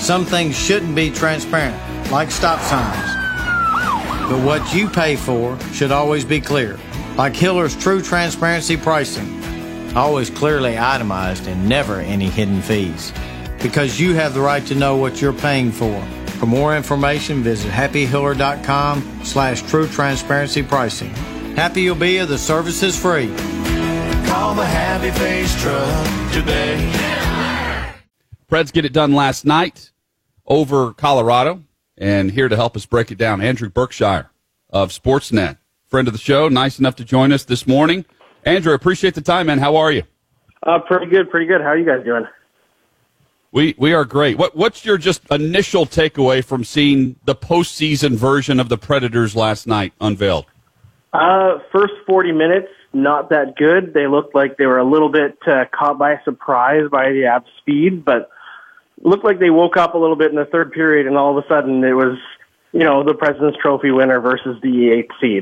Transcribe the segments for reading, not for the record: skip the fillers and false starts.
Some things shouldn't be transparent, like stop signs. But what you pay for should always be clear, like Hiller's True Transparency Pricing. Always clearly itemized and never any hidden fees. Because you have the right to know what you're paying for. For more information, visit happyhiller.com/true transparency pricing. Happy you'll be if the service is free. Call the Happy Face Truck today. Preds get it done last night over Colorado. And here to help us break it down, Andrew Berkshire of Sportsnet. Friend of the show, nice enough to join us this morning. Andrew, appreciate the time, man. How are you? Pretty good. How are you guys doing? We are great. What's your just initial takeaway from seeing the postseason version of the Predators last night unveiled? First 40 minutes, not that good. They looked like they were a little bit caught by surprise by the Avs speed, but it looked like they woke up a little bit in the third period, and all of a sudden it was, the President's Trophy winner versus the eighth seed.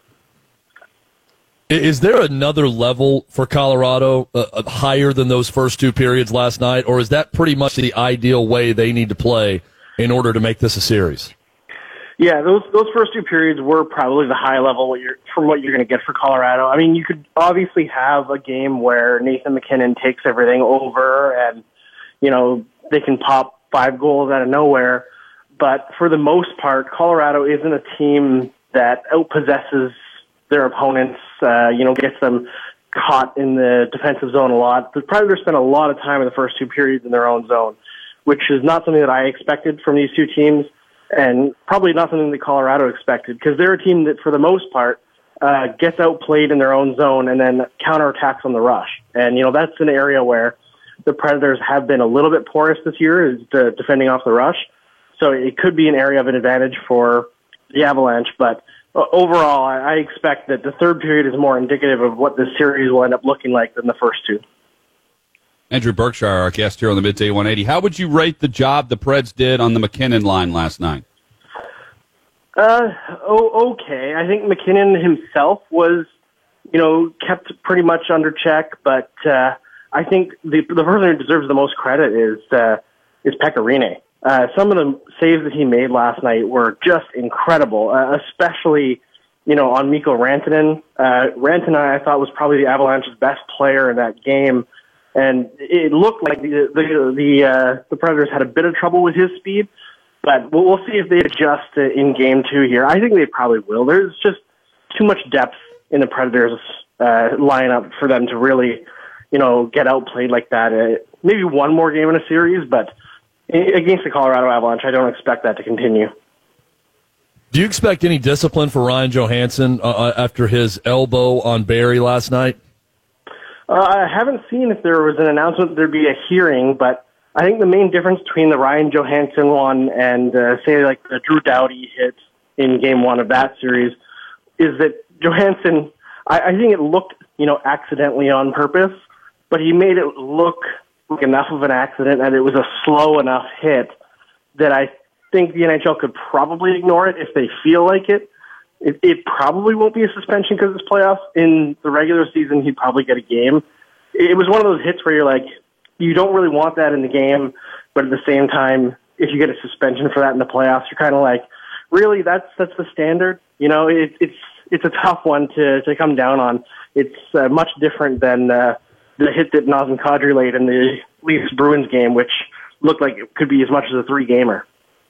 Is there another level for Colorado higher than those first two periods last night, or is that pretty much the ideal way they need to play in order to make this a series? Yeah, those first two periods were probably the high level from what you're going to get for Colorado. I mean, you could obviously have a game where Nathan MacKinnon takes everything over and, they can pop 5 goals out of nowhere. But for the most part, Colorado isn't a team that outpossesses their opponents, gets them caught in the defensive zone a lot. The Predators spent a lot of time in the first two periods in their own zone, which is not something that I expected from these two teams, and probably not something that Colorado expected, because they're a team that, for the most part, gets outplayed in their own zone and then counterattacks on the rush. And, that's an area where the Predators have been a little bit porous this year, is defending off the rush. So it could be an area of an advantage for the Avalanche, but overall, I expect that the third period is more indicative of what this series will end up looking like than the first two. Andrew Berkshire, our guest here on the Midday 180. How would you rate the job the Preds did on the MacKinnon line last night? Okay. I think MacKinnon himself was, kept pretty much under check, but I think the person who deserves the most credit is Pekka Rinne. Some of the saves that he made last night were just incredible, especially, on Mikko Rantanen. Rantanen, I thought, was probably the Avalanche's best player in that game, and it looked like the Predators had a bit of trouble with his speed, but we'll see if they adjust in Game 2 here. I think they probably will. There's just too much depth in the Predators' lineup for them to really, get outplayed like that. Maybe one more game in a series, but against the Colorado Avalanche, I don't expect that to continue. Do you expect any discipline for Ryan Johansson after his elbow on Barrie last night? I haven't seen if there was an announcement that there'd be a hearing, but I think the main difference between the Ryan Johansson one and, say, like the Drew Doughty hit in Game 1 of that series is that Johansson, I think it looked, accidentally on purpose, but he made it look like enough of an accident and it was a slow enough hit that I think the NHL could probably ignore it if they feel like it. It probably won't be a suspension because it's playoffs. In the regular season, he'd probably get a game. It was one of those hits where you're like, you don't really want that in the game, but at the same time, if you get a suspension for that in the playoffs, you're kind of like, really, that's the standard? It's a tough one to come down on. It's much different than the hit that Nazem Kadri laid in the Leafs Bruins game, which looked like it could be as much as a 3-gamer.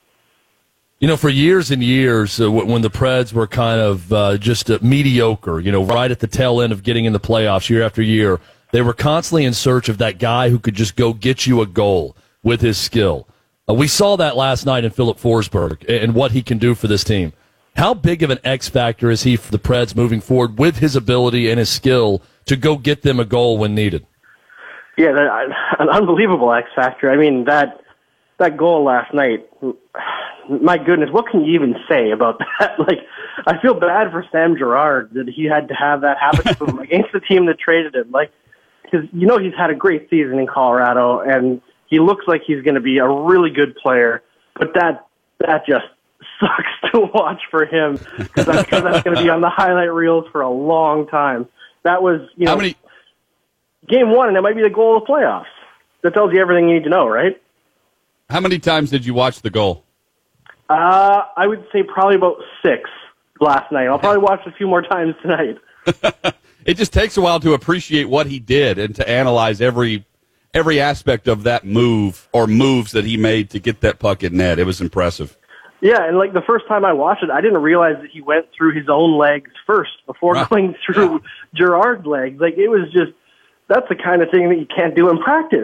For years and years, when the Preds were kind of just mediocre, right at the tail end of getting in the playoffs year after year, they were constantly in search of that guy who could just go get you a goal with his skill. We saw that last night in Philip Forsberg and what he can do for this team. How big of an X factor is he for the Preds moving forward with his ability and his skill to go get them a goal when needed? Yeah, an unbelievable X factor. I mean, that goal last night, my goodness, what can you even say about that? I feel bad for Sam Girard that he had to have that happen to him against the team that traded him. Because he's had a great season in Colorado, and he looks like he's going to be a really good player. But that just sucks to watch for him because that's going to be on the highlight reels for a long time. That was, Game 1, and it might be the goal of the playoffs. That tells you everything you need to know, right? How many times did you watch the goal? I would say probably about 6 last night. I'll probably watch a few more times tonight. It just takes a while to appreciate what he did and to analyze every aspect of that move or moves that he made to get that puck in net. It was impressive. Yeah, and like the first time I watched it, I didn't realize that he went through his own legs first before going through Gerard's legs. Like, it was just, that's the kind of thing that you can't do in practice.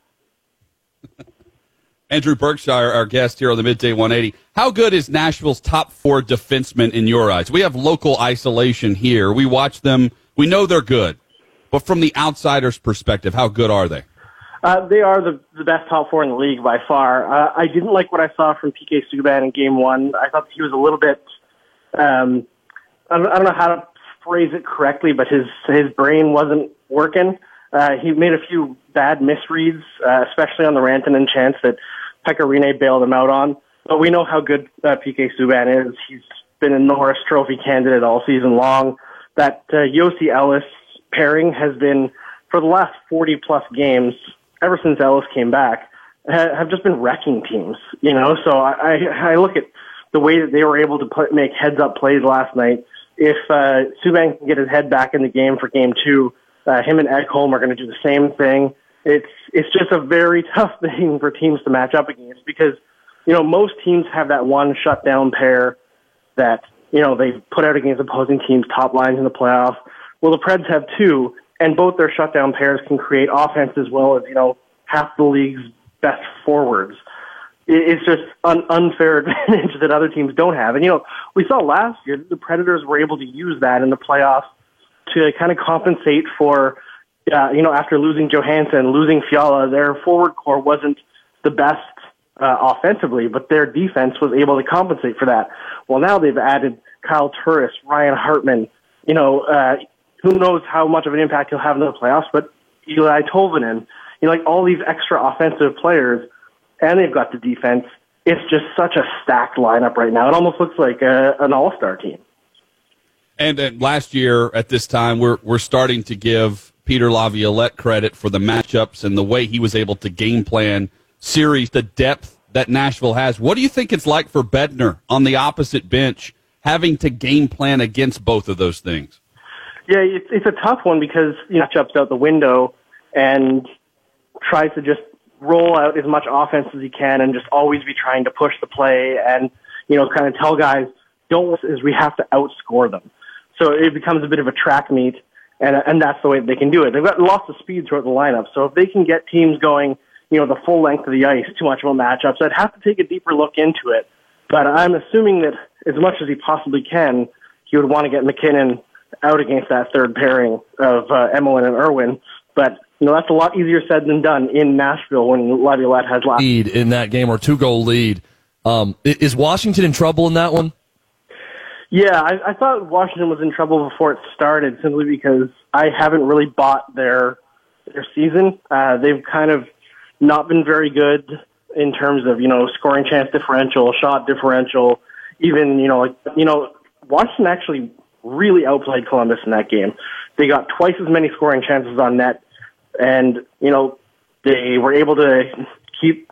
Andrew Berkshire, our guest here on the Midday 180. How good is Nashville's top 4 defensemen in your eyes? We have local isolation here. We watch them. We know they're good. But from the outsider's perspective, how good are they? They are the best top 4 in the league by far. I didn't like what I saw from PK Subban in Game 1. I thought he was a little bit, I don't know how to phrase it correctly, but his brain wasn't working. He made a few bad misreads, especially on the Rantanen chance that Pekka Rinne bailed him out on. But we know how good PK Subban is. He's been a Norris Trophy candidate all season long. That Yossi Ellis pairing has been, for the last 40-plus games, ever since Ellis came back, have just been wrecking teams. You know, so I look at the way that they were able to make heads-up plays last night. If Subban can get his head back in the game for Game 2, him and Ekholm are going to do the same thing. It's just a very tough thing for teams to match up against because, you know, most teams have that one shutdown pair that, you know, they put out against opposing teams' top lines in the playoffs. Well, the Preds have 2, and both their shutdown pairs can create offense as well as, you know, half the league's best forwards. It's just an unfair advantage that other teams don't have. And, you know, we saw last year the Predators were able to use that in the playoffs to kind of compensate for, you know, after losing Johansson, losing Fiala, their forward core wasn't the best offensively, but their defense was able to compensate for that. Well, now they've added Kyle Turris, Ryan Hartman, you know, who knows how much of an impact he'll have in the playoffs, but Eli Tolvanen, you know, like all these extra offensive players, and they've got the defense. It's just such a stacked lineup right now. It almost looks like an all-star team. And last year at this time, we're starting to give Peter Laviolette credit for the matchups and the way he was able to game plan series, the depth that Nashville has. What do you think it's like for Bednar on the opposite bench, having to game plan against both of those things? Yeah, it's a tough one because, you know, jumps out the window and tries to just roll out as much offense as he can and just always be trying to push the play and, you know, kind of tell guys, we have to outscore them. So it becomes a bit of a track meet, and that's the way they can do it. They've got lots of speed throughout the lineup, so if they can get teams going, you know, the full length of the ice, too much of a matchup, so I'd have to take a deeper look into it. But I'm assuming that as much as he possibly can, he would want to get McKinnon out against that third pairing of Emelin and Irwin. But, you know, that's a lot easier said than done in Nashville when Laviolette has lead in that game, or 2-goal lead. Is Washington in trouble in that one? Yeah, I thought Washington was in trouble before it started simply because I haven't really bought their season. They've kind of not been very good in terms of, you know, scoring chance differential, shot differential, even, Washington actually really outplayed Columbus in that game. They got twice as many scoring chances on net, and, you know, they were able to keep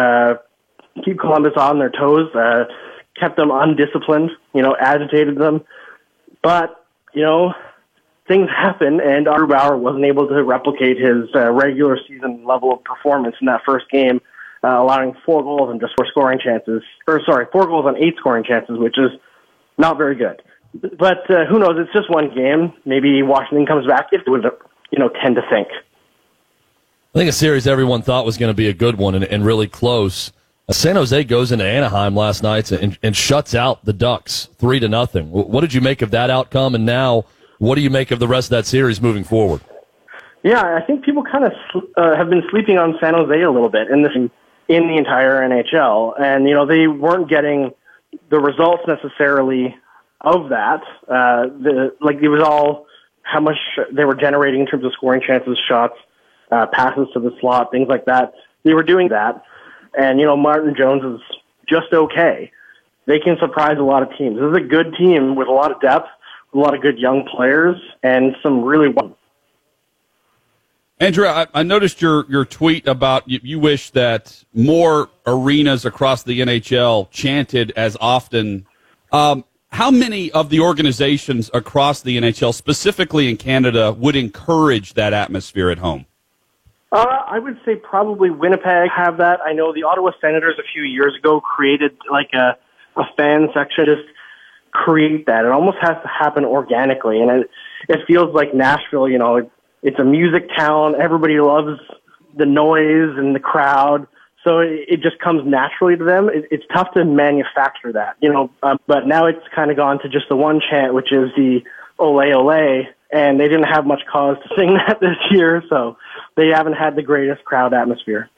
Columbus on their toes, kept them undisciplined, you know, agitated them. But, you know, things happen, and Grubauer wasn't able to replicate his regular season level of performance in that first game, allowing 4 goals and just 4 scoring chances. 4 goals on 8 scoring chances, which is not very good. But who knows? It's just one game. Maybe Washington comes back if they would, tend to think. I think a series everyone thought was going to be a good one and really close. San Jose goes into Anaheim last night and shuts out the Ducks 3-0. What did you make of that outcome? And now, what do you make of the rest of that series moving forward? Yeah, I think people kind of have been sleeping on San Jose a little bit in the entire NHL, and they weren't getting the results necessarily of that. It was all how much they were generating in terms of scoring chances, shots, passes to the slot, things like that. They were doing that. And, Martin Jones is just okay. They can surprise a lot of teams. This is a good team with a lot of depth, with a lot of good young players, and some really... Andrew, I noticed your tweet about you wish that more arenas across the NHL chanted as often. How many of the organizations across the NHL, specifically in Canada, would encourage that atmosphere at home? I would say probably Winnipeg have that. I know the Ottawa Senators a few years ago created like a fan section. Just create that. It almost has to happen organically, and it feels like Nashville. You know, it's a music town. Everybody loves the noise and the crowd, so it just comes naturally to them. It's tough to manufacture that, you know. But now it's kind of gone to just the one chant, which is the "Ole Ole," and they didn't have much cause to sing that this year, so they haven't had the greatest crowd atmosphere.